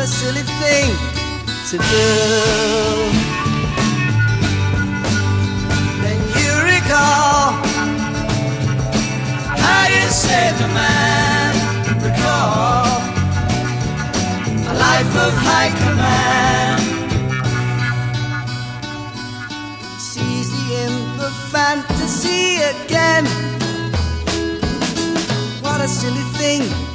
a silly thing to do. Then you recall how you saved a man. Recall a life of high command. Sees the imp of fantasy again. What a silly thing